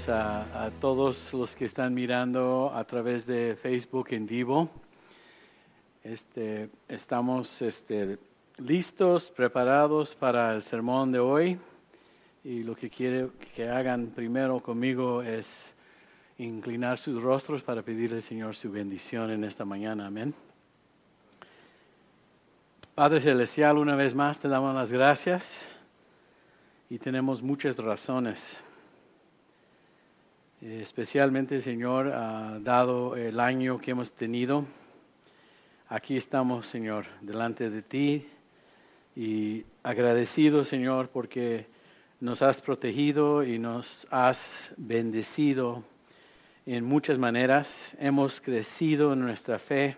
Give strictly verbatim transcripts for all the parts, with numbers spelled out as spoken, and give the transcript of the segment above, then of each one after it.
bendiciones a, a todos los que están mirando a través de Facebook en vivo. Este, estamos este, listos, preparados para el sermón de hoy. Y lo que quiero que hagan primero conmigo es inclinar sus rostros para pedirle al Señor su bendición en esta mañana. Amén. Padre Celestial, una vez más te damos las gracias y tenemos muchas razones. Especialmente, Señor, uh, dado el año que hemos tenido, aquí estamos, Señor, delante de ti y agradecidos, Señor, porque nos has protegido y nos has bendecido en muchas maneras. Hemos crecido en nuestra fe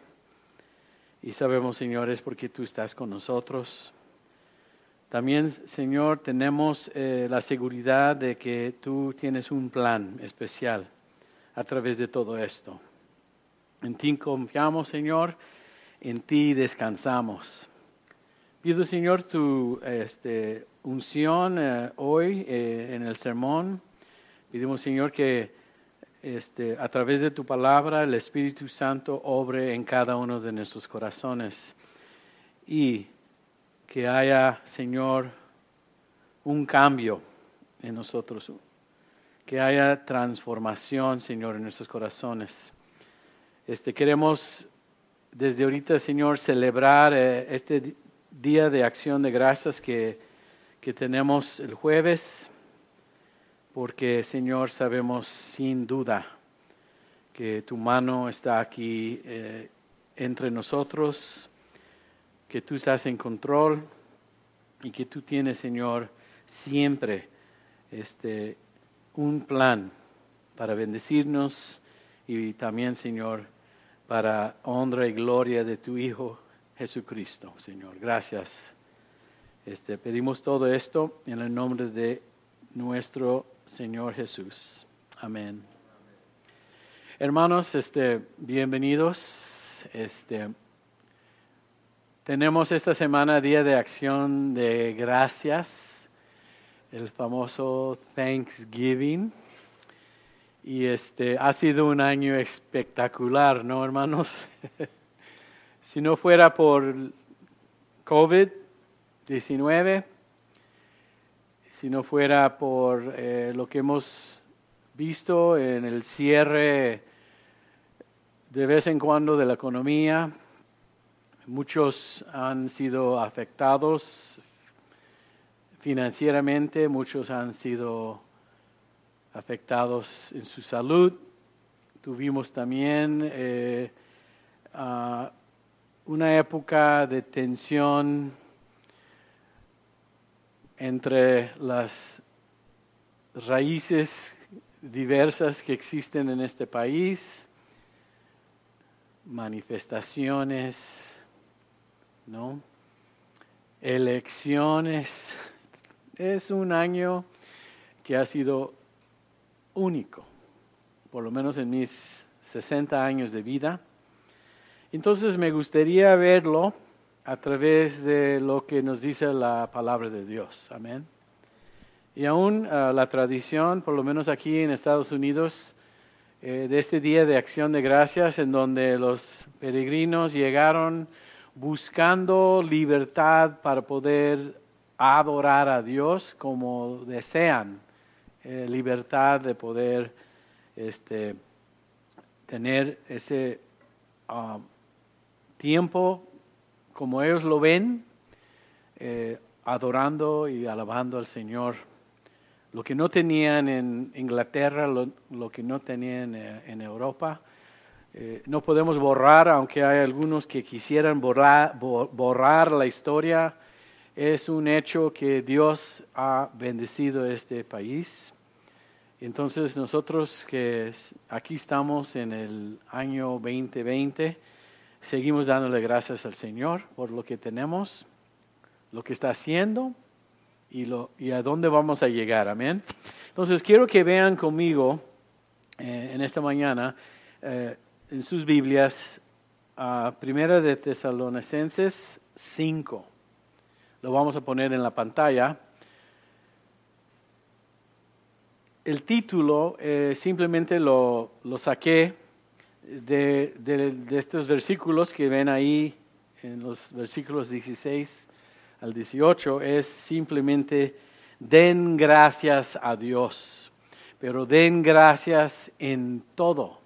y sabemos, Señor, es porque tú estás con nosotros. También, Señor, tenemos eh, la seguridad de que tú tienes un plan especial a través de todo esto. En ti confiamos, Señor, en ti descansamos. Pido, Señor, tu este, unción eh, hoy eh, en el sermón. Pedimos, Señor, que este, a través de tu palabra el Espíritu Santo obre en cada uno de nuestros corazones y que haya, Señor, un cambio en nosotros, que haya transformación, Señor, en nuestros corazones. Este, queremos desde ahorita, Señor, celebrar eh, este día de acción de gracias que, que tenemos el jueves, porque, Señor, sabemos sin duda que tu mano está aquí eh, entre nosotros, que tú estás en control y que tú tienes, Señor, siempre este, un plan para bendecirnos y también, Señor, para honra y gloria de tu Hijo Jesucristo, Señor. Gracias. Este, pedimos todo esto en el nombre de nuestro Señor Jesús. Amén. Hermanos, este, bienvenidos. Este, Tenemos esta semana Día de Acción de Gracias, el famoso Thanksgiving. Y este ha sido un año espectacular, ¿no, hermanos? Si no fuera por COVID diecinueve, si no fuera por eh, lo que hemos visto en el cierre de vez en cuando de la economía, muchos han sido afectados financieramente, muchos han sido afectados en su salud. Tuvimos también eh, uh, una época de tensión entre las raíces diversas que existen en este país, manifestaciones, ¿no? Elecciones. Es un año que ha sido único, por lo menos en mis sesenta años de vida. Entonces me gustaría verlo a través de lo que nos dice la palabra de Dios. Amén. Y aún uh, la tradición, por lo menos aquí en Estados Unidos, eh, de este Día de Acción de Gracias, en donde los peregrinos llegaron buscando libertad para poder adorar a Dios como desean, eh, libertad de poder este, tener ese uh, tiempo como ellos lo ven, eh, adorando y alabando al Señor. Lo que no tenían en Inglaterra, lo, lo que no tenían eh, en Europa. Eh, no podemos borrar, aunque hay algunos que quisieran borrar, borrar la historia. Es un hecho que Dios ha bendecido este país. Entonces nosotros que aquí estamos en el año veinte veinte, seguimos dándole gracias al Señor por lo que tenemos, lo que está haciendo y, lo, y a dónde vamos a llegar. Amén. Entonces quiero que vean conmigo eh, en esta mañana eh, en sus Biblias, uh, Primera de Tesalonicenses cinco. Lo vamos a poner en la pantalla. el título eh, simplemente lo, lo saqué de, de, de estos versículos que ven ahí en los versículos dieciséis al dieciocho. Es simplemente den gracias a Dios, pero den gracias en todo.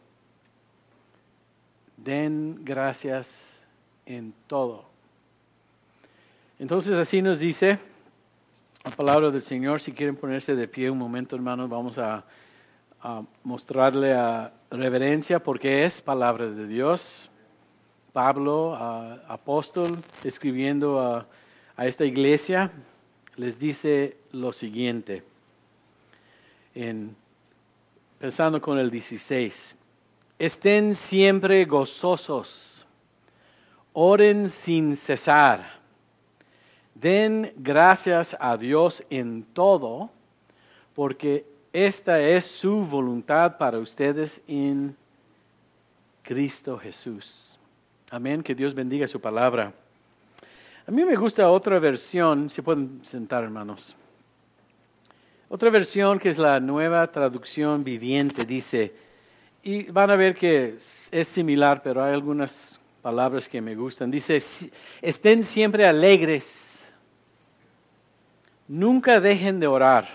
Den gracias en todo. Entonces así nos dice la palabra del Señor. Si quieren ponerse de pie un momento, hermanos, vamos a, a mostrarle a reverencia porque es palabra de Dios. Pablo, uh, apóstol, escribiendo a, a esta iglesia, les dice lo siguiente, en, empezando con el dieciséis. Estén siempre gozosos, oren sin cesar, den gracias a Dios en todo, porque esta es su voluntad para ustedes en Cristo Jesús. Amén, que Dios bendiga su palabra. A mí me gusta otra versión, se pueden sentar, hermanos. Otra versión que es la Nueva Traducción Viviente, dice, y van a ver que es similar, pero hay algunas palabras que me gustan. Dice, estén siempre alegres, nunca dejen de orar,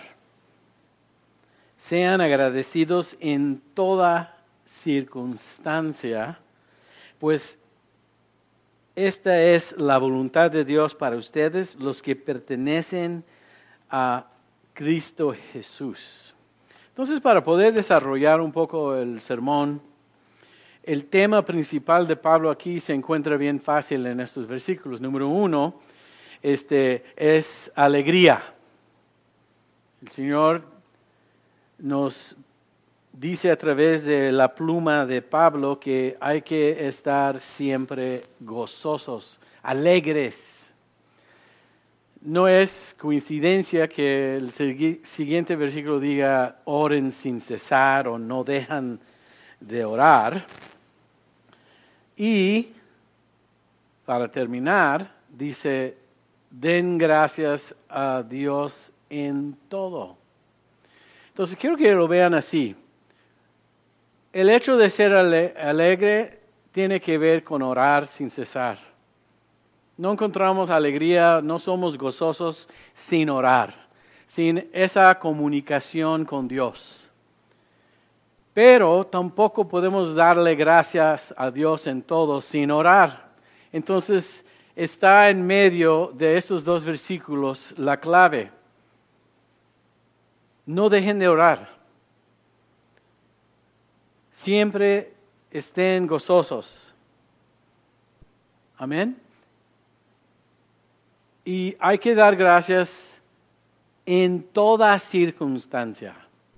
sean agradecidos en toda circunstancia, pues esta es la voluntad de Dios para ustedes, los que pertenecen a Cristo Jesús. Entonces, para poder desarrollar un poco el sermón, el tema principal de Pablo aquí se encuentra bien fácil en estos versículos. Número uno, este, es alegría. El Señor nos dice a través de la pluma de Pablo que hay que estar siempre gozosos, alegres. No es coincidencia que el siguiente versículo diga oren sin cesar o no dejan de orar. Y para terminar, dice, den gracias a Dios en todo. Entonces quiero que lo vean así. El hecho de ser alegre tiene que ver con orar sin cesar. No encontramos alegría, no somos gozosos sin orar, sin esa comunicación con Dios. Pero tampoco podemos darle gracias a Dios en todo sin orar. Entonces está en medio de esos dos versículos la clave. No dejen de orar. Siempre estén gozosos. Amén. Y hay que dar gracias en toda circunstancia.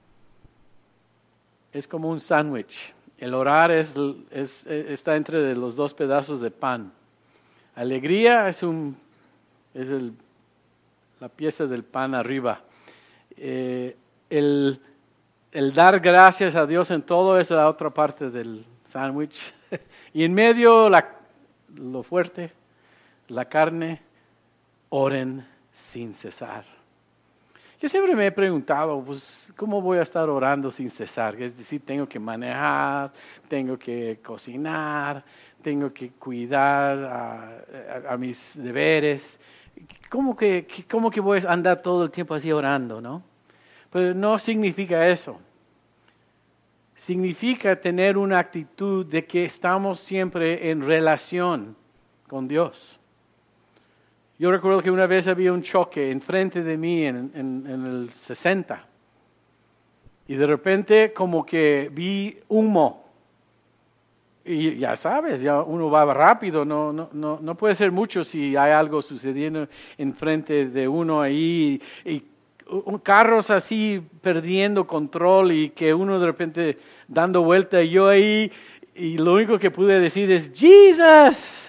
Es como un sándwich. El orar es, es, está entre los dos pedazos de pan. Alegría es, un, es el, la pieza del pan arriba. Eh, el El dar gracias a Dios en todo es la otra parte del sándwich. Y en medio la, lo fuerte, la carne, oren sin cesar. Yo siempre me he preguntado, pues, ¿cómo voy a estar orando sin cesar? Es decir, tengo que manejar, tengo que cocinar, tengo que cuidar a, a, a mis deberes. ¿Cómo que, ¿Cómo que voy a andar todo el tiempo así orando, no? Pero no significa eso. Significa tener una actitud de que estamos siempre en relación con Dios. Yo recuerdo que una vez había un choque enfrente de mí en, en, en el sesenta. Y de repente como que vi humo. Y ya sabes, ya uno va rápido, no, no, no, no puede ser mucho si hay algo sucediendo enfrente de uno ahí. Y, y carros así perdiendo control y que uno de repente dando vuelta y yo ahí y lo único que pude decir es Jesus.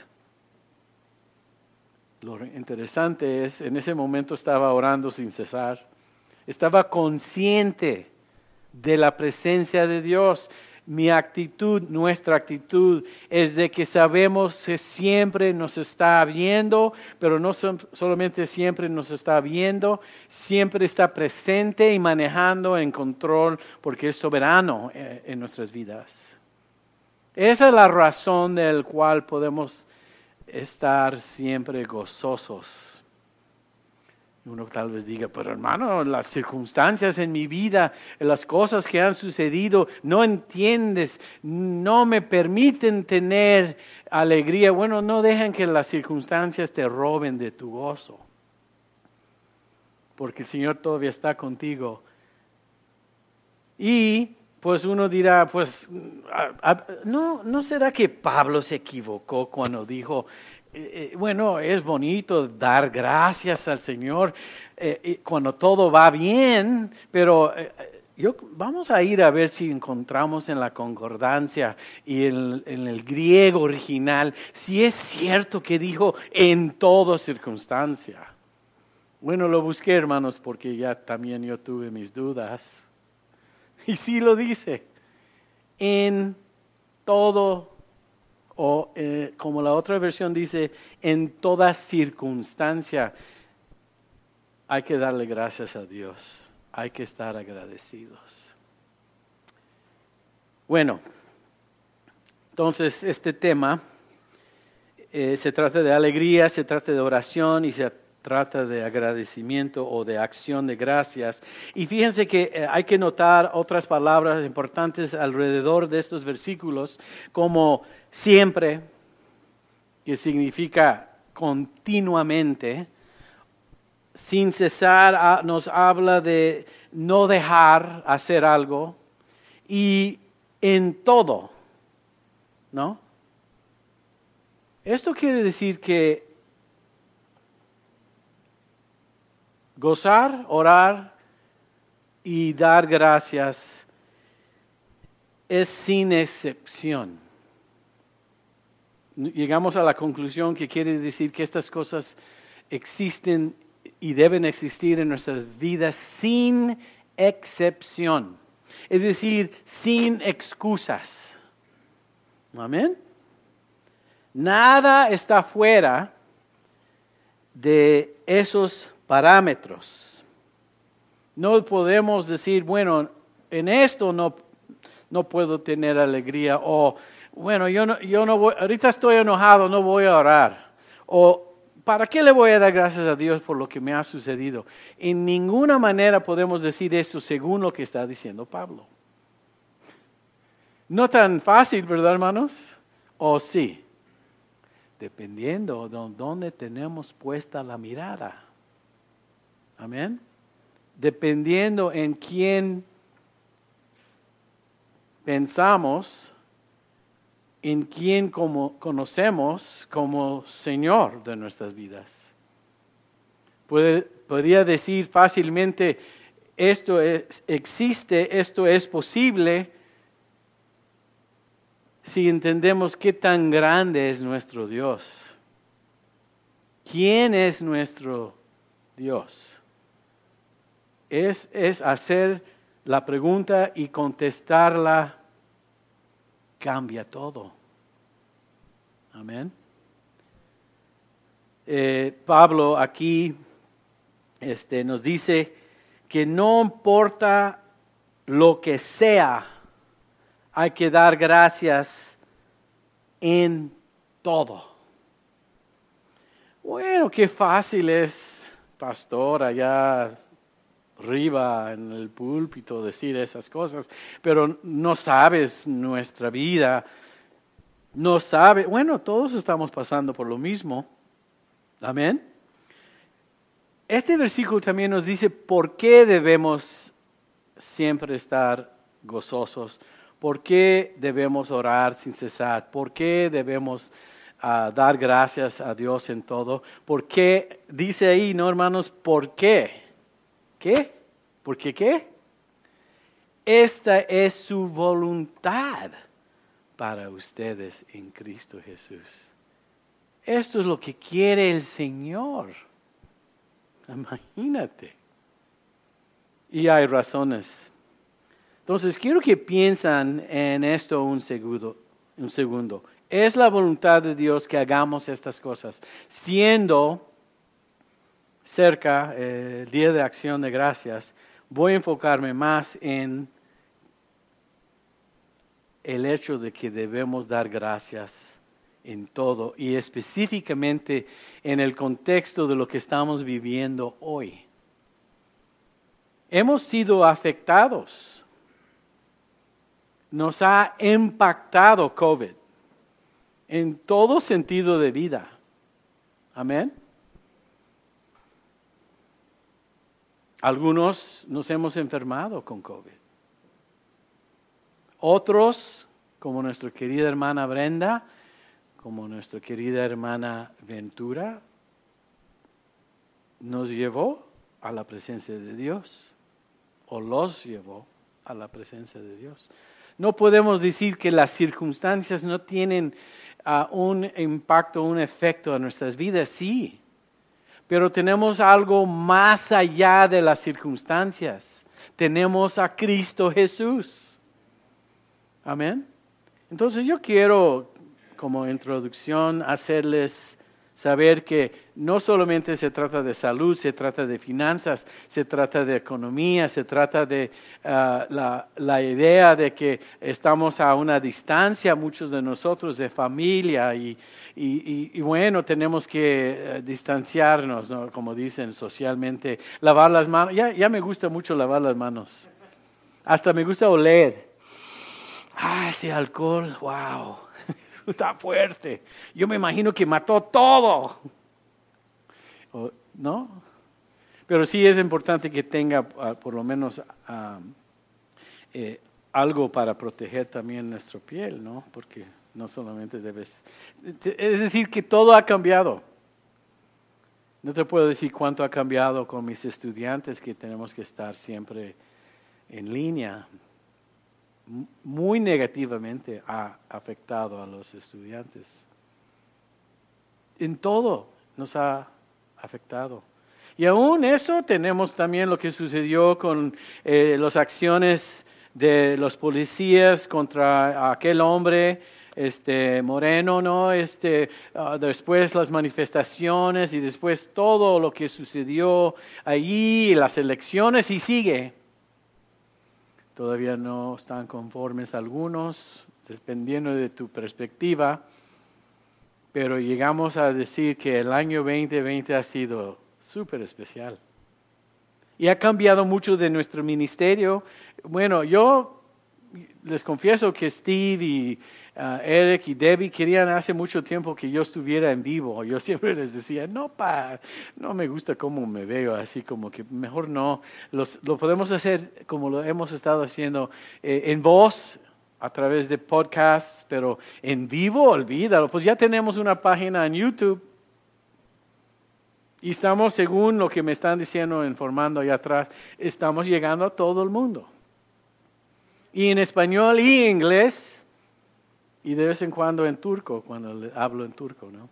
Lo interesante es, en ese momento estaba orando sin cesar, estaba consciente de la presencia de Dios. Mi actitud, nuestra actitud es de que sabemos que siempre nos está viendo, pero no son, solamente siempre nos está viendo, siempre está presente y manejando en control porque es soberano en, en nuestras vidas. Esa es la razón del cual podemos estar siempre gozosos. Uno tal vez diga, pero hermano, las circunstancias en mi vida, las cosas que han sucedido, no entiendes, no me permiten tener alegría. Bueno, no dejan que las circunstancias te roben de tu gozo, porque el Señor todavía está contigo. Y pues uno dirá, pues, ¿no, no será que Pablo se equivocó cuando dijo, Eh, bueno, es bonito dar gracias al Señor eh, cuando todo va bien, pero eh, yo, vamos a ir a ver si encontramos en la concordancia y en, en el griego original si es cierto que dijo en toda circunstancia. Bueno, lo busqué, hermanos, porque ya también yo tuve mis dudas. Y sí lo dice, en todo o eh, como la otra versión dice, en toda circunstancia hay que darle gracias a Dios, hay que estar agradecidos. Bueno, entonces este tema eh, se trata de alegría, se trata de oración y se trata de agradecimiento o de acción de gracias. Y fíjense que eh, hay que notar otras palabras importantes alrededor de estos versículos, como siempre, que significa continuamente, sin cesar, nos habla de no dejar hacer algo, y en todo, ¿no? Esto quiere decir que gozar, orar y dar gracias es sin excepción. Llegamos a la conclusión que quiere decir que estas cosas existen y deben existir en nuestras vidas sin excepción. Es decir, sin excusas. Amén. Nada está fuera de esos parámetros. No podemos decir, bueno, en esto no, no puedo tener alegría, o bueno, yo no, yo no voy, ahorita estoy enojado, no voy a orar, o ¿para qué le voy a dar gracias a Dios por lo que me ha sucedido? En ninguna manera podemos decir eso según lo que está diciendo Pablo. No tan fácil, ¿verdad, hermanos? ¿O sí? Dependiendo de dónde tenemos puesta la mirada. Amén. Dependiendo en quién pensamos, en quién como conocemos como Señor de nuestras vidas. Puede, podría decir fácilmente, esto es, existe, esto es posible, si entendemos qué tan grande es nuestro Dios. ¿Quién es nuestro Dios? Es, es hacer la pregunta y contestarla, cambia todo. Amén. Eh, Pablo aquí este, nos dice que no importa lo que sea, hay que dar gracias en todo. Bueno, qué fácil es, pastor, allá arriba en el púlpito decir esas cosas, pero no sabes nuestra vida, no sabes, bueno, todos estamos pasando por lo mismo, amén. Este versículo también nos dice por qué debemos siempre estar gozosos, por qué debemos orar sin cesar, por qué debemos uh, dar gracias a Dios en todo, por qué, dice ahí, no hermanos, ¿por qué? ¿Qué? ¿Por qué qué? Esta es su voluntad para ustedes en Cristo Jesús. Esto es lo que quiere el Señor. Imagínate. Y hay razones Entonces, quiero que piensen en esto un segundo. Un segundo. Es la voluntad de Dios que hagamos estas cosas, siendo cerca eh, el Día de Acción de Gracias. Voy a enfocarme más en el hecho de que debemos dar gracias en todo y específicamente en el contexto de lo que estamos viviendo hoy. Hemos sido afectados. Nos ha impactado COVID en todo sentido de vida. Amén. Algunos nos hemos enfermado con COVID. Otros, como nuestra querida hermana Brenda, como nuestra querida hermana Ventura, nos llevó a la presencia de Dios, o los llevó a la presencia de Dios. No podemos decir que las circunstancias no tienen uh, un impacto, un efecto en nuestras vidas, sí. Pero tenemos algo más allá de las circunstancias. Tenemos a Cristo Jesús. Amén. Entonces yo quiero, como introducción, hacerles saber que no solamente se trata de salud, se trata de finanzas, se trata de economía, se trata de uh, la, la idea de que estamos a una distancia, muchos de nosotros, de familia, y, y, y, y bueno, tenemos que uh, distanciarnos, ¿no? Como dicen socialmente, lavar las manos. Ya, ya me gusta mucho lavar las manos. Hasta me gusta oler. Ah, ese alcohol, wow. Está fuerte. Yo me imagino que mató todo. ¿No? Pero sí es importante que tenga uh, por lo menos uh, eh, algo para proteger también nuestra piel, ¿no? Porque no solamente debes... Es decir, que todo ha cambiado. No te puedo decir cuánto ha cambiado con mis estudiantes, que tenemos que estar siempre en línea. Muy negativamente ha afectado a los estudiantes. En todo nos ha afectado. Y aún eso tenemos también lo que sucedió con eh, las acciones de los policías contra aquel hombre este, moreno, ¿no? Este, uh, después las manifestaciones y después todo lo que sucedió allí, las elecciones y sigue. Todavía no están conformes algunos, dependiendo de tu perspectiva, pero llegamos a decir que el año veinte veinte ha sido súper especial. Y ha cambiado mucho de nuestro ministerio. Bueno, yo les confieso que Steve y uh, Eric y Debbie querían hace mucho tiempo que yo estuviera en vivo. Yo siempre les decía, no, pa, no me gusta cómo me veo, así como que mejor no. Los, lo podemos hacer como lo hemos estado haciendo eh, en voz, a través de podcasts, pero en vivo, olvídalo. Pues ya tenemos una página en YouTube. Y estamos, según lo que me están diciendo, informando allá atrás, estamos llegando a todo el mundo. Y en español y inglés, y de vez en cuando en turco, cuando hablo en turco, ¿no?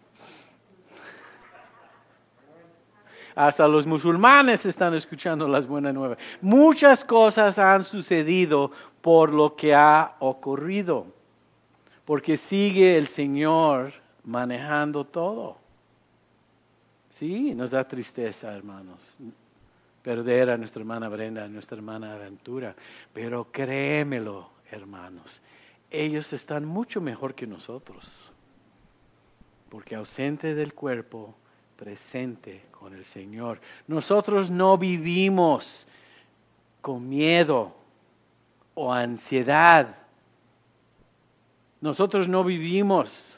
Hasta los musulmanes están escuchando las buenas nuevas. Muchas cosas han sucedido por lo que ha ocurrido, porque sigue el Señor manejando todo. Sí, nos da tristeza, hermanos, perder a nuestra hermana Brenda, a nuestra hermana Ventura, pero créemelo, hermanos, ellos están mucho mejor que nosotros, porque ausente del cuerpo, presente con el Señor. Nosotros no vivimos con miedo o ansiedad. Nosotros no vivimos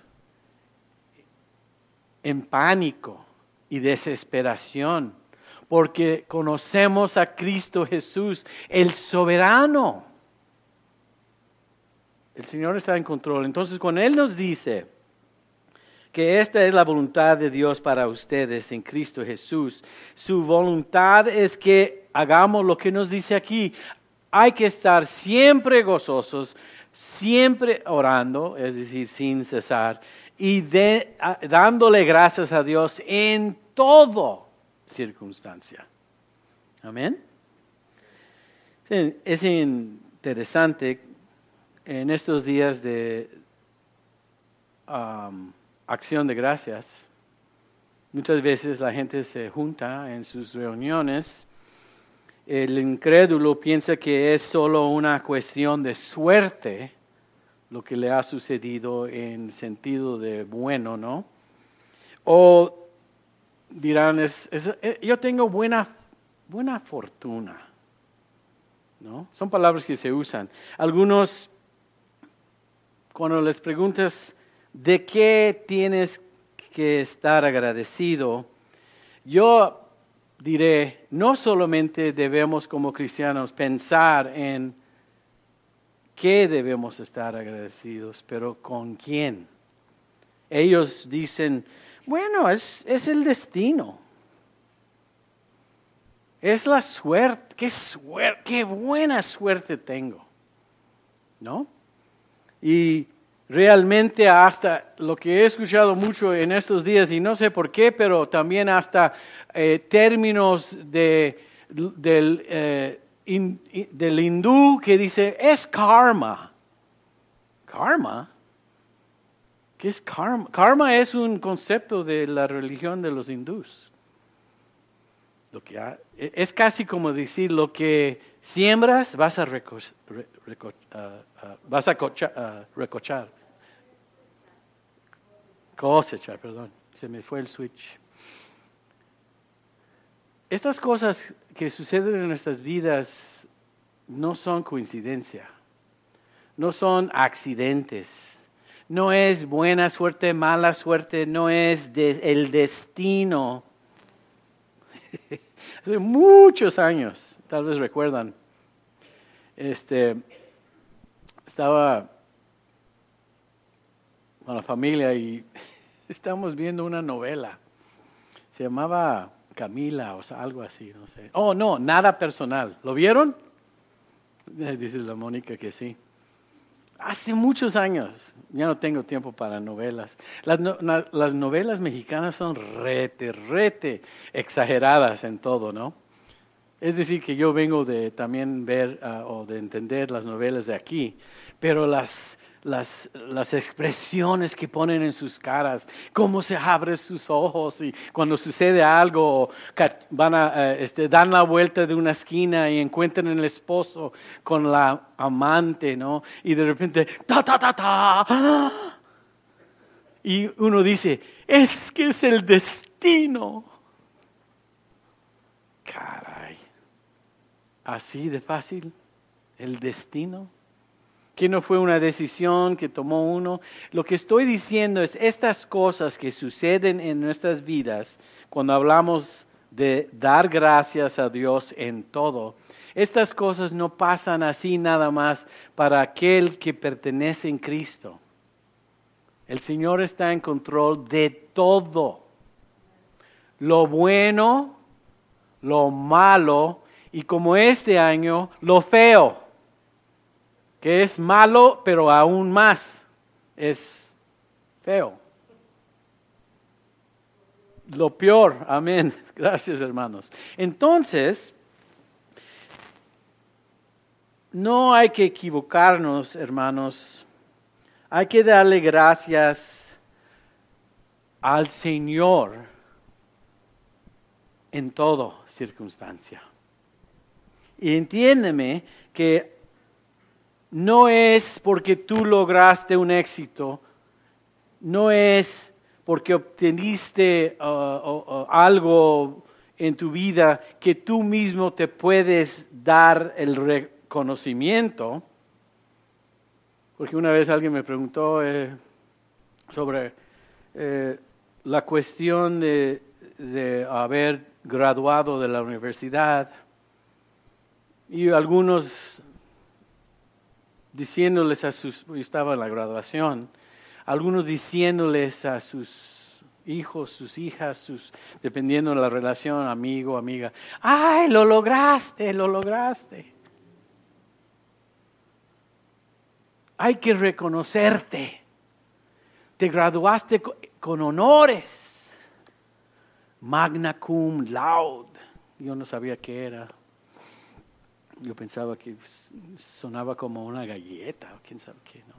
en pánico y desesperación, porque conocemos a Cristo Jesús, el soberano. El Señor está en control. Entonces, cuando Él nos dice que esta es la voluntad de Dios para ustedes en Cristo Jesús, su voluntad es que hagamos lo que nos dice aquí. Hay que estar siempre gozosos, siempre orando, es decir, sin cesar, y de, a, dándole gracias a Dios en toda circunstancia. Amén. Es interesante en estos días de um, acción de gracias. Muchas veces la gente se junta en sus reuniones. El incrédulo piensa que es solo una cuestión de suerte lo que le ha sucedido en sentido de bueno, ¿no? O dirán, es, es, yo tengo buena, buena fortuna, ¿no? Son palabras que se usan. Algunos, cuando les preguntas de qué tienes que estar agradecido, yo diré, no solamente debemos como cristianos pensar en qué debemos estar agradecidos, pero con quién. Ellos dicen, bueno, es, es el destino. Es la suerte, qué suerte, qué buena suerte tengo, ¿no? Y realmente hasta lo que he escuchado mucho en estos días, y no sé por qué, pero también hasta eh, términos de, del, eh, in, in, del hindú que dice, es karma. ¿Karma? ¿Qué es karma? Karma es un concepto de la religión de los hindús. Lo que ha, es casi como decir, lo que siembras vas a, reco, re, reco, uh, uh, vas a cocha, uh, recochar. Cosechar, perdón, se me fue el switch. Estas cosas que suceden en nuestras vidas no son coincidencia, no son accidentes. No es buena suerte, mala suerte, no es de, el destino. Hace muchos años, tal vez recuerdan, este, estaba con la familia y estábamos viendo una novela. Se llamaba Camila o sea, algo así, no sé. Oh, no, Nada Personal. ¿Lo vieron? Dice la Mónica que sí. Hace muchos años, ya no tengo tiempo para novelas. Las, no, na, las novelas mexicanas son rete, rete exageradas en todo, ¿no? Es decir, que yo vengo de también ver uh, o de entender las novelas de aquí, pero las, las, las expresiones que ponen en sus caras, cómo se abren sus ojos y cuando sucede algo, van a, uh, este, dan la vuelta de una esquina y encuentran el esposo con la amante, ¿no? Y de repente, ta, ta, ta, ta. Y uno dice, es que es el destino. Caray. Así de fácil, el destino. Que no fue una decisión que tomó uno. Lo que estoy diciendo es estas cosas que suceden en nuestras vidas cuando hablamos de dar gracias a Dios en todo. Estas cosas no pasan así nada más para aquel que pertenece en Cristo. El Señor está en control de todo. Lo bueno, lo malo y como este año, lo feo. Que es malo, pero aún más es feo. Lo peor, amén. Gracias, hermanos. Entonces, no hay que equivocarnos, hermanos. Hay que darle gracias al Señor en toda circunstancia. Y entiéndeme que no es porque tú lograste un éxito, no es porque obteniste uh, uh, uh, algo en tu vida que tú mismo te puedes dar el reconocimiento. Porque una vez alguien me preguntó eh, sobre eh, la cuestión de, de haber graduado de la universidad y algunos diciéndoles a sus, yo estaba en la graduación, algunos diciéndoles a sus hijos, sus hijas, sus, dependiendo de la relación, amigo, amiga, ¡ay, lo lograste, lo lograste! Hay que reconocerte, te graduaste con, con honores, magna cum laude, yo no sabía qué era. Yo pensaba que sonaba como una galleta o quién sabe qué, ¿no?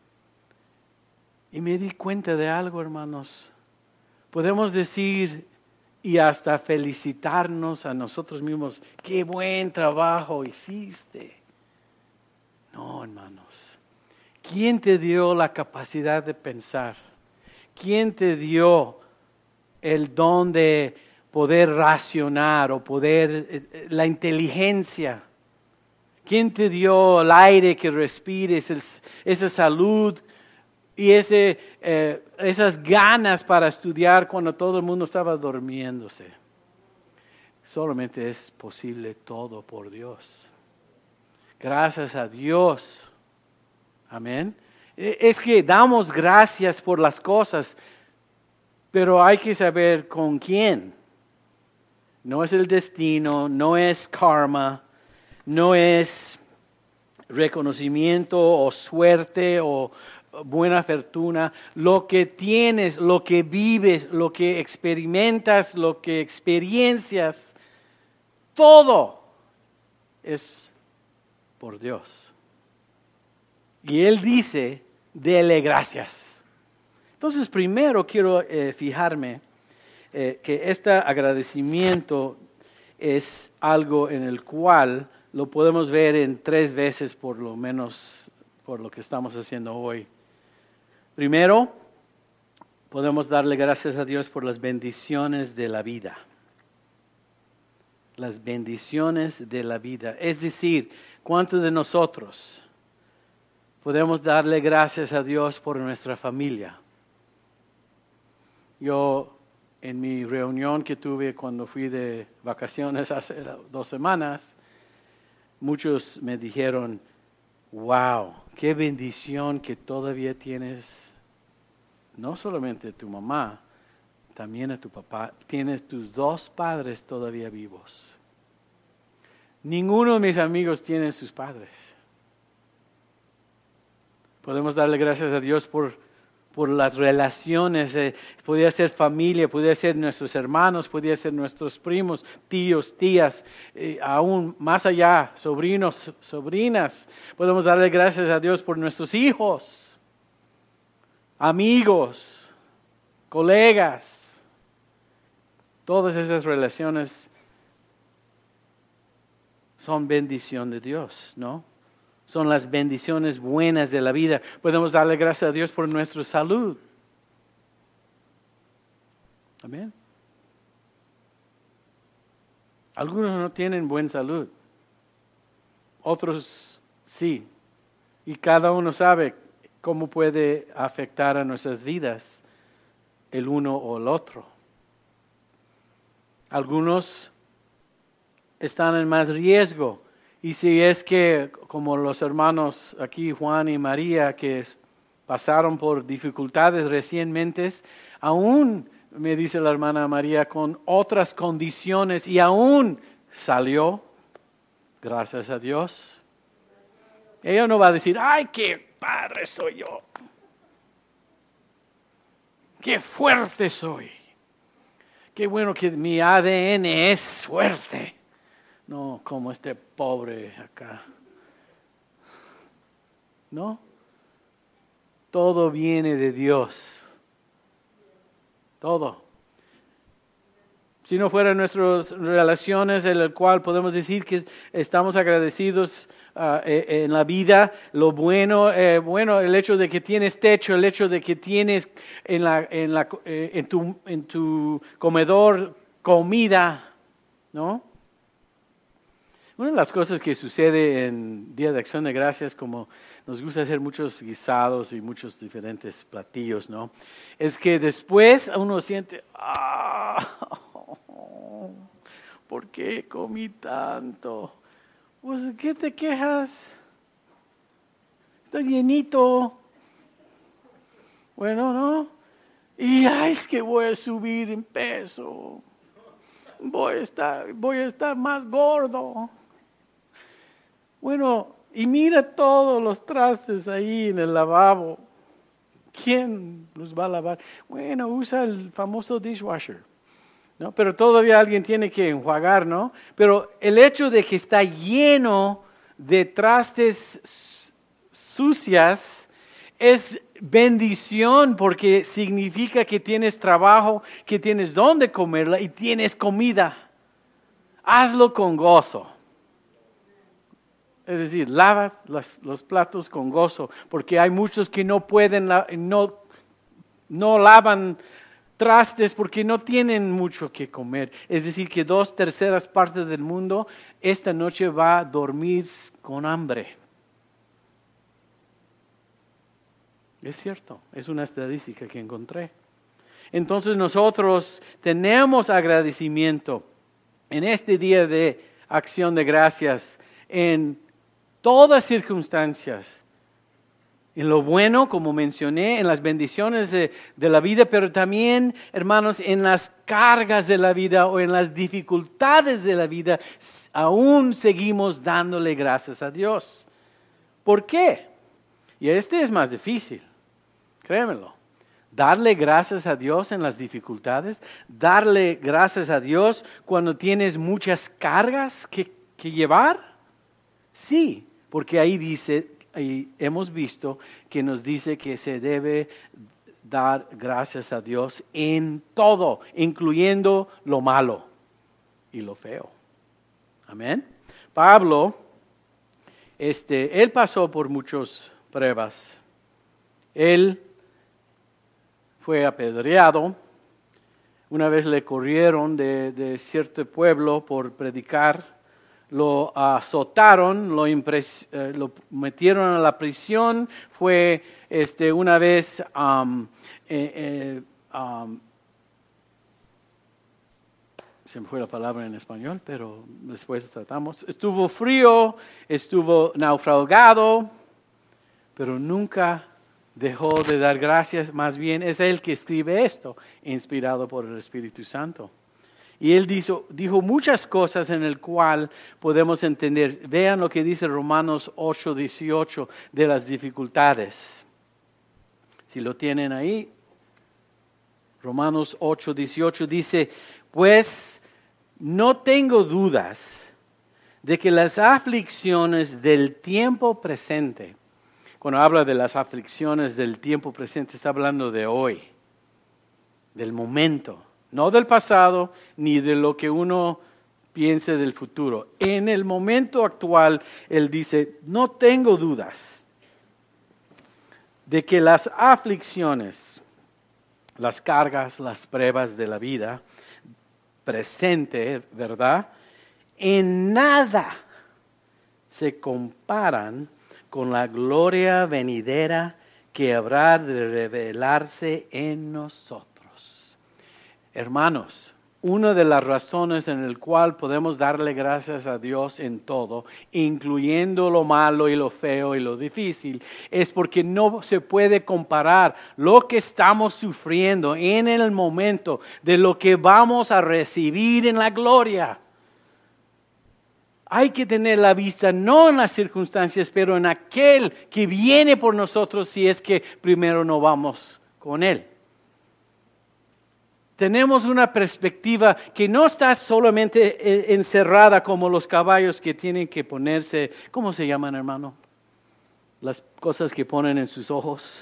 Y me di cuenta de algo, hermanos. Podemos decir y hasta felicitarnos a nosotros mismos. ¡Qué buen trabajo hiciste! No, hermanos. ¿Quién te dio la capacidad de pensar? ¿Quién te dio el don de poder racionar o poder, la inteligencia? ¿Quién te dio el aire que respires, esa salud y ese, eh, esas ganas para estudiar cuando todo el mundo estaba durmiéndose? Solamente es posible todo por Dios. Gracias a Dios. Amén. Es que damos gracias por las cosas, pero hay que saber con quién. No es el destino, no es karma, no es reconocimiento o suerte o buena fortuna. Lo que tienes, lo que vives, lo que experimentas, lo que experiencias, todo es por Dios. Y Él dice, dele gracias. Entonces, primero quiero eh, fijarme eh, que este agradecimiento es algo en el cual lo podemos ver en tres veces, por lo menos por lo que estamos haciendo hoy. Primero, podemos darle gracias a Dios por las bendiciones de la vida. Las bendiciones de la vida. Es decir, ¿cuántos de nosotros podemos darle gracias a Dios por nuestra familia? Yo, en mi reunión que tuve cuando fui de vacaciones hace dos semanas, muchos me dijeron, wow, qué bendición que todavía tienes, no solamente a tu mamá, también a tu papá, tienes tus dos padres todavía vivos. Ninguno de mis amigos tiene sus padres. Podemos darle gracias a Dios por, por las relaciones. Eh, podría ser familia, podría ser nuestros hermanos, podría ser nuestros primos, tíos, tías, eh, aún más allá, sobrinos, sobrinas. Podemos darle gracias a Dios por nuestros hijos, amigos, colegas. Todas esas relaciones son bendición de Dios, ¿no? Son las bendiciones buenas de la vida. Podemos darle gracias a Dios por nuestra salud. Amén. Algunos no tienen buena salud. Otros sí. Y cada uno sabe cómo puede afectar a nuestras vidas el uno o el otro. Algunos están en más riesgo. Y si es que, como los hermanos aquí, Juan y María, que pasaron por dificultades recientemente, aún, me dice la hermana María, con otras condiciones, y aún salió, gracias a Dios. Ella no va a decir, ¡ay, qué padre soy yo! ¡Qué fuerte soy! ¡Qué bueno que mi A D N es fuerte! No, como este pobre acá. No. Todo viene de Dios. Todo. Si no fueran nuestras relaciones en las cuales podemos decir que estamos agradecidos uh, en la vida, lo bueno, eh, bueno, el hecho de que tienes techo, el hecho de que tienes en, la, en, la, eh, en, tu, en tu comedor comida, ¿no? Una de las cosas que sucede en Día de Acción de Gracias, como nos gusta hacer muchos guisados y muchos diferentes platillos, ¿no? Es que después uno siente, ah, ¿por qué comí tanto? Pues, ¿qué te quejas? Está llenito. Bueno, ¿no? Y ay, es que voy a subir en peso. Voy a estar, voy a estar más gordo. Bueno, y mira todos los trastes ahí en el lavabo. ¿Quién los va a lavar? Bueno, usa el famoso dishwasher. ¿no? Pero todavía alguien tiene que enjuagar, ¿no? Pero el hecho de que está lleno de trastes sucias es bendición porque significa que tienes trabajo, que tienes dónde comerla y tienes comida. Hazlo con gozo. Es decir, lava los, los platos con gozo, porque hay muchos que no pueden, no, no lavan trastes porque no tienen mucho que comer. Es decir, que dos terceras partes del mundo esta noche va a dormir con hambre. Es cierto, es una estadística que encontré. Entonces nosotros tenemos agradecimiento en este día de acción de gracias en todas circunstancias, en lo bueno, como mencioné, en las bendiciones de, de la vida, pero también, hermanos, en las cargas de la vida o en las dificultades de la vida, aún seguimos dándole gracias a Dios. ¿Por qué? Y este es más difícil, créemelo. Darle gracias a Dios en las dificultades, darle gracias a Dios cuando tienes muchas cargas que, que llevar. Sí, porque ahí dice, ahí hemos visto que nos dice que se debe dar gracias a Dios en todo, incluyendo lo malo y lo feo. Amén. Pablo, este, él pasó por muchas pruebas. Él fue apedreado. Una vez le corrieron de, de cierto pueblo por predicar. Lo azotaron, lo, impres, eh, lo metieron a la prisión. Fue este, una vez, um, eh, eh, um, se me fue la palabra en español, pero después tratamos. Estuvo frío, estuvo naufragado, pero nunca dejó de dar gracias, más bien es él que escribe esto, inspirado por el Espíritu Santo. Y él dijo, dijo muchas cosas en el cual podemos entender. Vean lo que dice Romanos ocho dieciocho de las dificultades. Si lo tienen ahí, Romanos ocho dieciocho dice, pues no tengo dudas de que las aflicciones del tiempo presente, cuando habla de las aflicciones del tiempo presente, está hablando de hoy, del momento, no del pasado, ni de lo que uno piense del futuro. En el momento actual, él dice, no tengo dudas de que las aflicciones, las cargas, las pruebas de la vida presente, ¿verdad? En nada se comparan con la gloria venidera que habrá de revelarse en nosotros. Hermanos, una de las razones en la cual podemos darle gracias a Dios en todo, incluyendo lo malo y lo feo y lo difícil, es porque no se puede comparar lo que estamos sufriendo en el momento de lo que vamos a recibir en la gloria. Hay que tener la vista no en las circunstancias, pero en aquel que viene por nosotros si es que primero no vamos con Él. Tenemos una perspectiva que no está solamente encerrada como los caballos que tienen que ponerse, ¿cómo se llaman, hermano? Las cosas que ponen en sus ojos.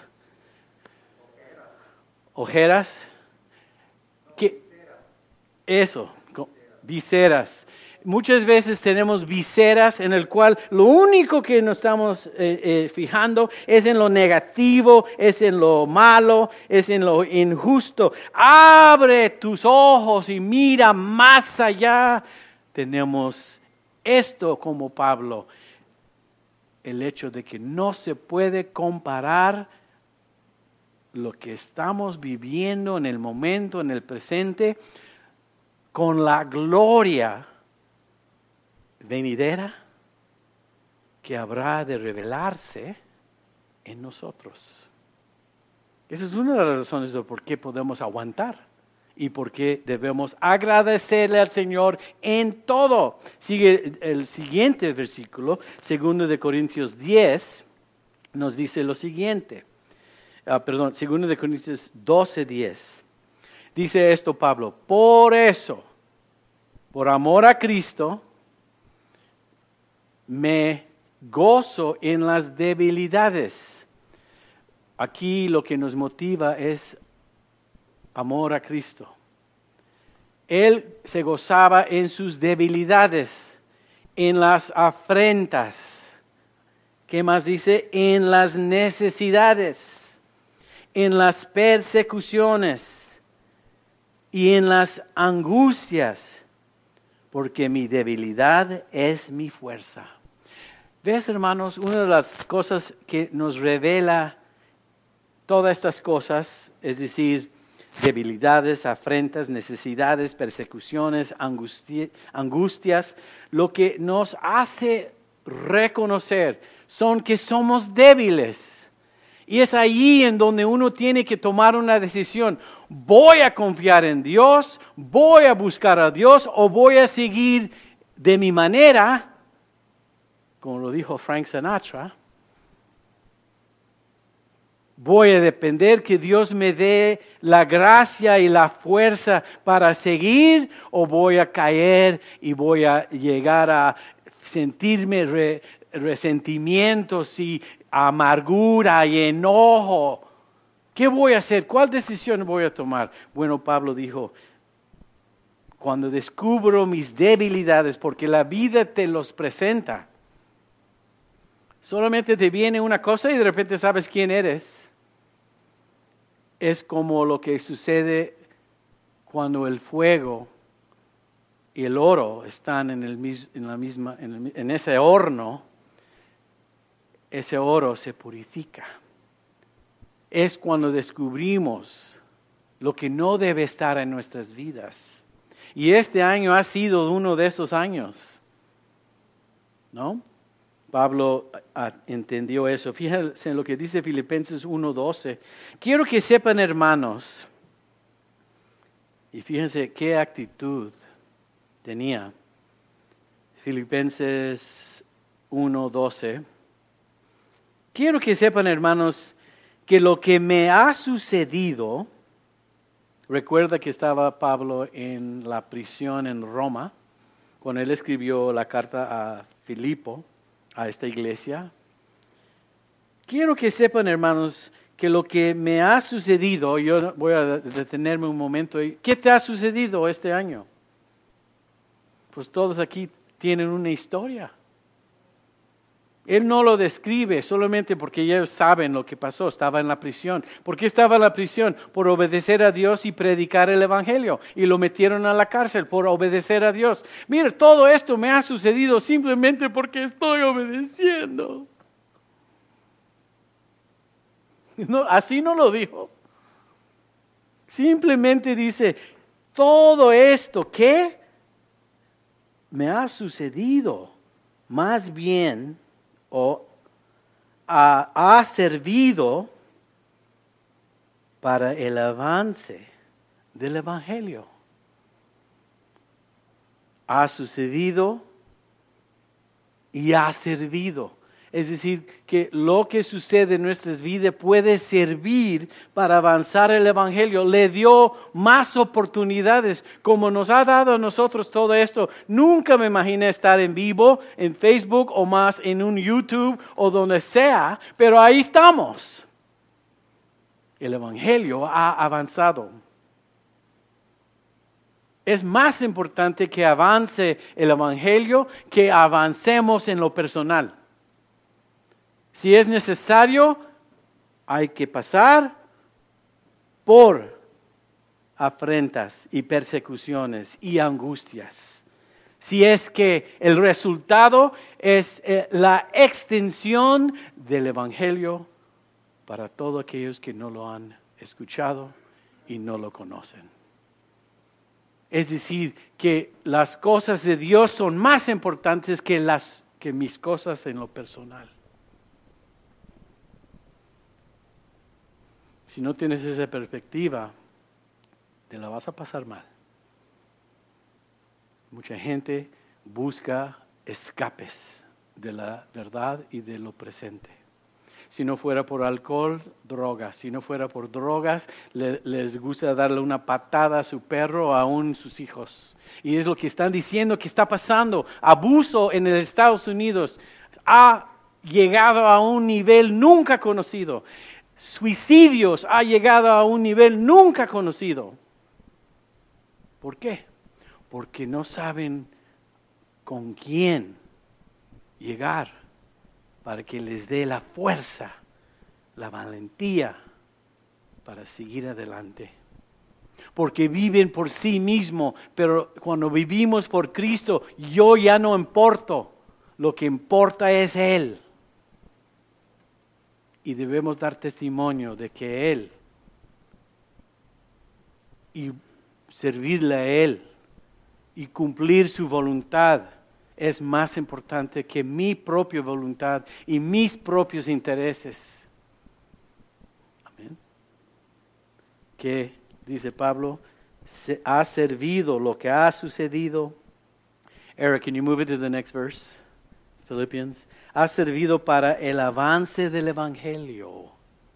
Ojeras. ¿Qué? Eso, viseras. Muchas veces tenemos viseras en el cual lo único que nos estamos eh, eh, fijando es en lo negativo, es en lo malo, es en lo injusto. Abre tus ojos y mira más allá. Tenemos esto como Pablo, el hecho de que no se puede comparar lo que estamos viviendo en el momento, en el presente, con la gloria venidera que habrá de revelarse en nosotros. Esa es una de las razones de por qué podemos aguantar y por qué debemos agradecerle al Señor en todo. Sigue el siguiente versículo, segundo de Corintios diez, nos dice lo siguiente. Uh, perdón, segundo de Corintios doce diez. Dice esto Pablo, por eso, por amor a Cristo, me gozo en las debilidades. Aquí lo que nos motiva es amor a Cristo. Él se gozaba en sus debilidades, en las afrentas. ¿Qué más dice? En las necesidades, en las persecuciones y en las angustias, porque mi debilidad es mi fuerza. ¿Ves, hermanos? Una de las cosas que nos revela todas estas cosas, es decir, debilidades, afrentas, necesidades, persecuciones, angustia, angustias, lo que nos hace reconocer son que somos débiles. Y es ahí en donde uno tiene que tomar una decisión. ¿Voy a confiar en Dios? ¿Voy a buscar a Dios? ¿O voy a seguir de mi manera? Como lo dijo Frank Sinatra. Voy a depender que Dios me dé la gracia y la fuerza para seguir, o voy a caer y voy a llegar a sentirme re, resentimientos y amargura y enojo. ¿Qué voy a hacer? ¿Cuál decisión voy a tomar? Bueno, Pablo dijo, cuando descubro mis debilidades, porque la vida te los presenta, solamente te viene una cosa y de repente sabes quién eres. Es como lo que sucede cuando el fuego y el oro están en, el, en, la misma, en, el, en ese horno. Ese oro se purifica. Es cuando descubrimos lo que no debe estar en nuestras vidas. Y este año ha sido uno de esos años, ¿no? Pablo entendió eso. Fíjense en lo que dice Filipenses uno doce. Quiero que sepan, hermanos, y fíjense qué actitud tenía. Filipenses uno doce. Quiero que sepan, hermanos, que lo que me ha sucedido, recuerda que estaba Pablo en la prisión en Roma, cuando él escribió la carta a Filipo, a esta iglesia. Quiero que sepan, hermanos, que lo que me ha sucedido, yo voy a detenerme un momento. ¿Qué te ha sucedido este año? Pues todos aquí tienen una historia. Él no lo describe solamente porque ellos saben lo que pasó, estaba en la prisión. ¿Por qué estaba en la prisión? Por obedecer a Dios y predicar el evangelio. Y lo metieron a la cárcel por obedecer a Dios. Mira, todo esto me ha sucedido simplemente porque estoy obedeciendo. No, así no lo dijo. Simplemente dice, todo esto que me ha sucedido, más bien, o ha, ha servido para el avance del evangelio. Ha sucedido y ha servido. Es decir, que lo que sucede en nuestras vidas puede servir para avanzar el evangelio. Le dio más oportunidades, como nos ha dado a nosotros todo esto. Nunca me imaginé estar en vivo, en Facebook o más en un YouTube o donde sea, pero ahí estamos. El evangelio ha avanzado. Es más importante que avance el evangelio que avancemos en lo personal. Si es necesario, hay que pasar por afrentas y persecuciones y angustias. Si es que el resultado es eh, la extensión del evangelio para todos aquellos que no lo han escuchado y no lo conocen. Es decir, que las cosas de Dios son más importantes que, las, que mis cosas en lo personal. Si no tienes esa perspectiva, te la vas a pasar mal. Mucha gente busca escapes de la verdad y de lo presente. si no fuera por alcohol, drogas. Si no fuera por drogas, le, les gusta darle una patada a su perro, aún sus hijos. Y es lo que están diciendo que está pasando. Abuso en los Estados Unidos ha llegado a un nivel nunca conocido. Suicidios ha llegado a un nivel nunca conocido. ¿Por qué? Porque no saben con quién llegar para que les dé la fuerza, la valentía para seguir adelante. Porque viven por sí mismos, pero cuando vivimos por Cristo, yo ya no importo, lo que importa es Él. Y debemos dar testimonio de que Él, y servirle a Él, y cumplir su voluntad, es más importante que mi propia voluntad y mis propios intereses. Amén. Que, dice Pablo, se ha servido lo que ha sucedido. Eric, can you move it to the next verse? Philippians. Ha servido para el avance del Evangelio.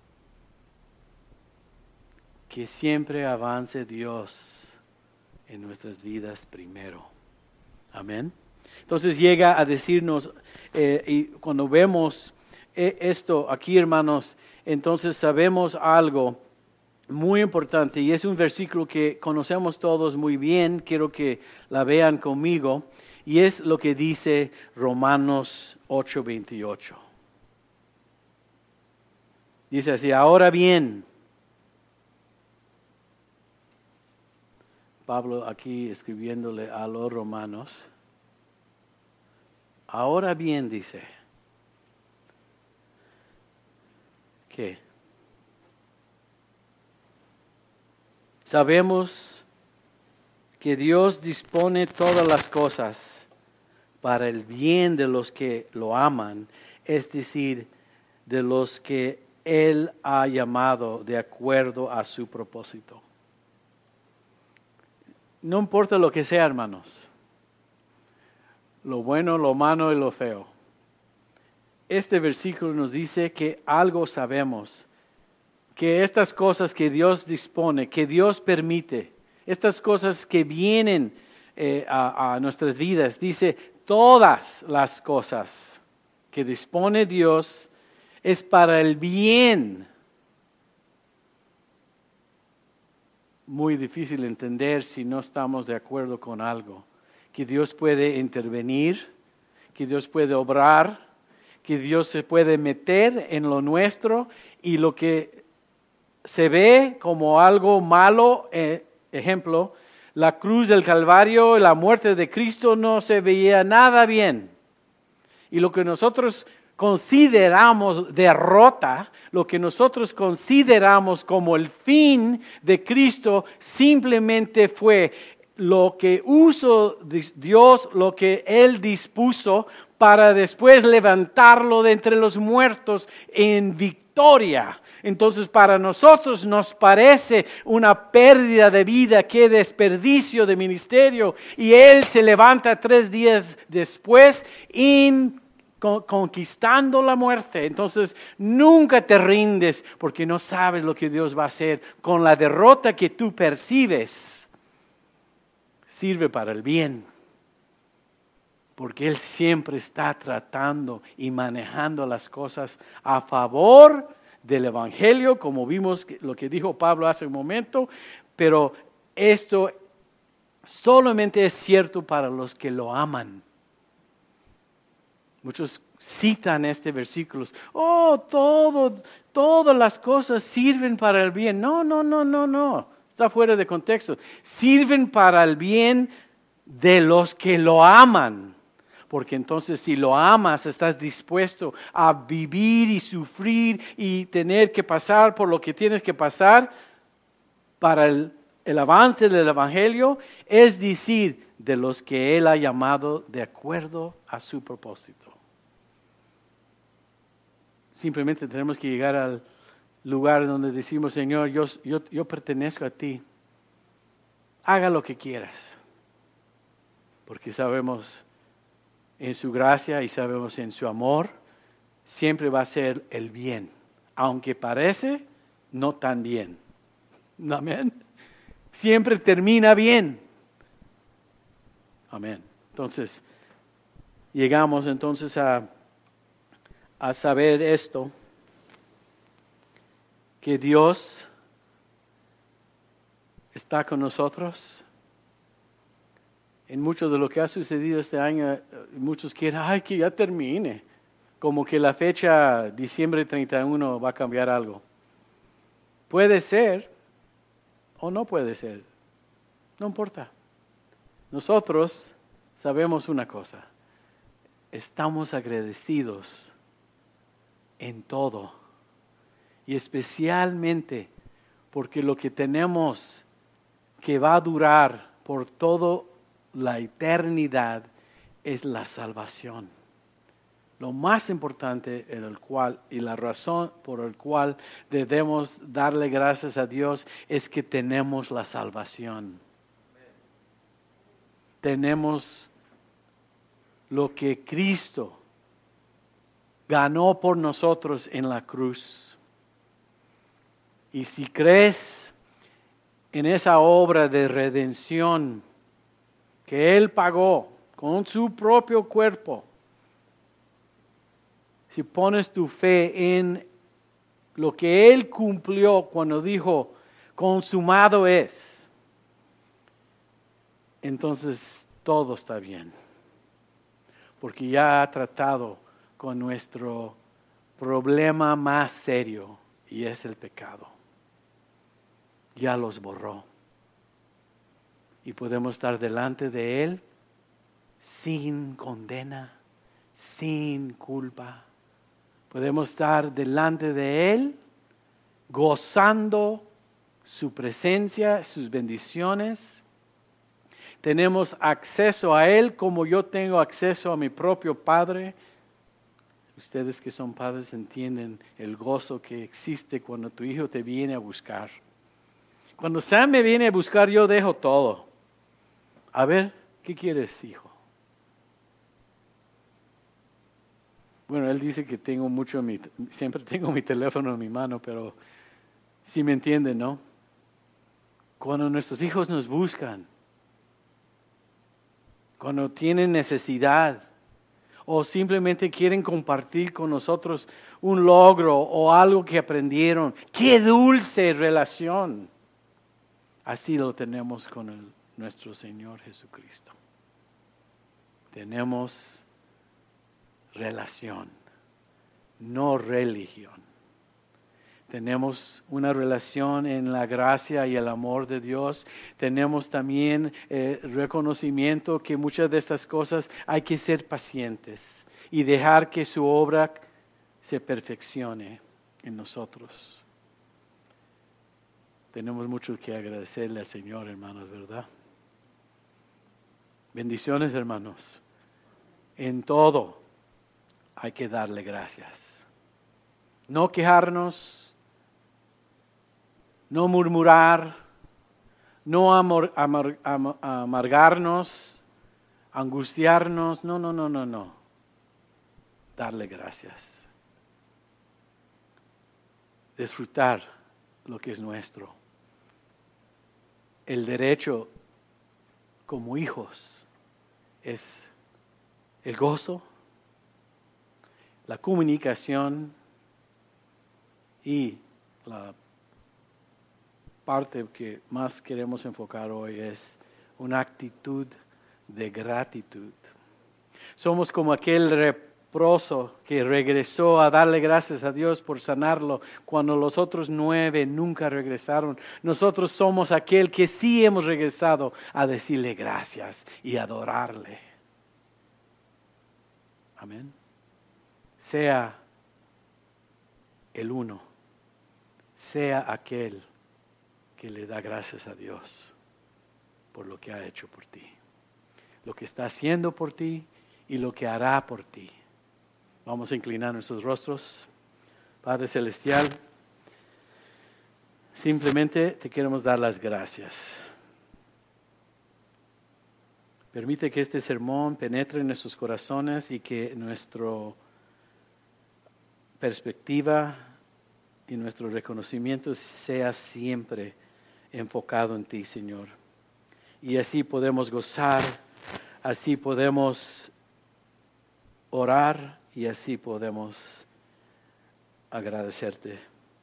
Que siempre avance Dios en nuestras vidas primero. Amén. Entonces llega a decirnos, eh, y cuando vemos eh, esto aquí, hermanos, entonces sabemos algo muy importante, y es un versículo que conocemos todos muy bien, quiero que la vean conmigo, y es lo que dice Romanos ocho veintiocho. Dice así: ahora bien, Pablo aquí escribiéndole a los romanos, ahora bien, dice, ¿qué? Sabemos que Dios dispone todas las cosas para el bien de los que lo aman, es decir, de los que Él ha llamado de acuerdo a su propósito. No importa lo que sea, hermanos. Lo bueno, lo malo y lo feo. Este versículo nos dice que algo sabemos, que estas cosas que Dios dispone, que Dios permite, estas cosas que vienen eh, a, a nuestras vidas, dice, todas las cosas que dispone Dios es para el bien. Muy difícil entender si no estamos de acuerdo con algo. Que Dios puede intervenir, que Dios puede obrar, que Dios se puede meter en lo nuestro, y lo que se ve como algo malo, eh, ejemplo, la cruz del Calvario, la muerte de Cristo no se veía nada bien. Y lo que nosotros consideramos derrota, lo que nosotros consideramos como el fin de Cristo, simplemente fue lo que usó Dios, lo que Él dispuso para después levantarlo de entre los muertos en victoria. Entonces para nosotros nos parece una pérdida de vida, qué desperdicio de ministerio, y Él se levanta tres días después in, con, conquistando la muerte. Entonces nunca te rindes porque no sabes lo que Dios va a hacer con la derrota que tú percibes. Sirve para el bien, porque Él siempre está tratando y manejando las cosas a favor del Evangelio, como vimos lo que dijo Pablo hace un momento, pero esto solamente es cierto para los que lo aman. Muchos citan este versículo, oh, todo, todas las cosas sirven para el bien. No, no, no, no, no. Está fuera de contexto. Sirven para el bien de los que lo aman. Porque entonces si lo amas, estás dispuesto a vivir y sufrir y tener que pasar por lo que tienes que pasar para el, el avance del Evangelio. Es decir, de los que Él ha llamado de acuerdo a su propósito. Simplemente tenemos que llegar al lugar donde decimos, Señor, yo, yo, yo pertenezco a ti. Haga lo que quieras. Porque sabemos en su gracia y sabemos en su amor, siempre va a ser el bien, aunque parece no tan bien. Amén. Siempre termina bien. Amén. Entonces, llegamos entonces a, a saber esto, que Dios está con nosotros. En mucho de lo que ha sucedido este año, muchos quieren, ay, que ya termine. Como que la fecha diciembre treinta y uno va a cambiar algo. Puede ser o no puede ser. No importa. Nosotros sabemos una cosa. Estamos agradecidos en todo. Y especialmente porque lo que tenemos que va a durar por toda la eternidad es la salvación. Lo más importante en el cual y la razón por la cual debemos darle gracias a Dios es que tenemos la salvación. Tenemos lo que Cristo ganó por nosotros en la cruz. Y si crees en esa obra de redención que Él pagó con su propio cuerpo, si pones tu fe en lo que Él cumplió cuando dijo, consumado es, entonces todo está bien. Porque ya ha tratado con nuestro problema más serio y es el pecado. Ya los borró. Y podemos estar delante de Él sin condena, sin culpa. Podemos estar delante de Él gozando su presencia, sus bendiciones. Tenemos acceso a Él como yo tengo acceso a mi propio Padre. Ustedes que son padres entienden el gozo que existe cuando tu hijo te viene a buscar. Cuando Sam me viene a buscar, yo dejo todo. A ver, ¿qué quieres, hijo? Bueno, él dice que tengo mucho, mi, siempre tengo mi teléfono en mi mano, pero sí me entienden, ¿no? Cuando nuestros hijos nos buscan, cuando tienen necesidad, o simplemente quieren compartir con nosotros un logro o algo que aprendieron, ¡qué dulce relación! Así lo tenemos con el, nuestro Señor Jesucristo. Tenemos relación, no religión. Tenemos una relación en la gracia y el amor de Dios. Tenemos también eh, reconocimiento que muchas de estas cosas hay que ser pacientes y dejar que su obra se perfeccione en nosotros. Tenemos mucho que agradecerle al Señor, hermanos, ¿verdad? Bendiciones, hermanos. En todo hay que darle gracias. No quejarnos. No murmurar, no amor, amar, amar, amargarnos, angustiarnos, no, no, no, no, no. Darle gracias. Disfrutar lo que es nuestro. El derecho como hijos es el gozo, la comunicación y la parte que más queremos enfocar hoy es una actitud de gratitud. Somos como aquel leproso que regresó a darle gracias a Dios por sanarlo cuando los otros nueve nunca regresaron. Nosotros somos aquel que sí hemos regresado a decirle gracias y adorarle. Amén. Sea el uno, sea aquel que le da gracias a Dios por lo que ha hecho por ti, lo que está haciendo por ti y lo que hará por ti. Vamos a inclinar nuestros rostros. Padre Celestial, simplemente te queremos dar las gracias. Permite que este sermón penetre en nuestros corazones y que nuestro perspectiva y nuestro reconocimiento sea siempre enfocado en ti, Señor. Y así podemos gozar, así podemos orar y así podemos agradecerte.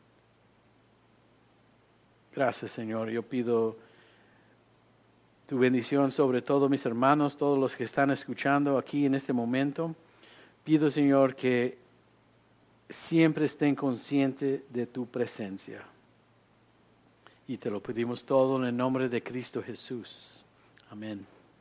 Gracias, Señor. Yo pido tu bendición sobre todos mis hermanos, todos los que están escuchando aquí en este momento. Pido, Señor, que siempre estén conscientes de tu presencia. Y te lo pedimos todo en el nombre de Cristo Jesús. Amén.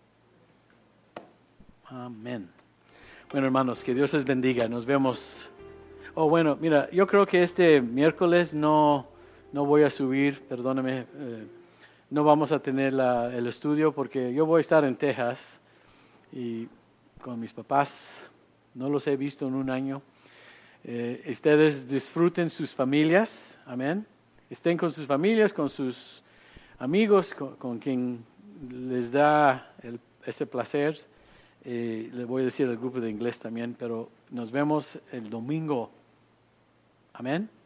Amén. Bueno, hermanos, que Dios les bendiga. Nos vemos. Oh, bueno, mira, yo creo que este miércoles no, no voy a subir, perdóname, eh, no vamos a tener la, el estudio porque yo voy a estar en Texas y con mis papás. No los he visto en un año. Eh, ustedes disfruten sus familias. Amén. Estén con sus familias, con sus amigos, con, con quien les da el, ese placer. Eh, le voy a decir al grupo de inglés también, pero nos vemos el domingo. Amén.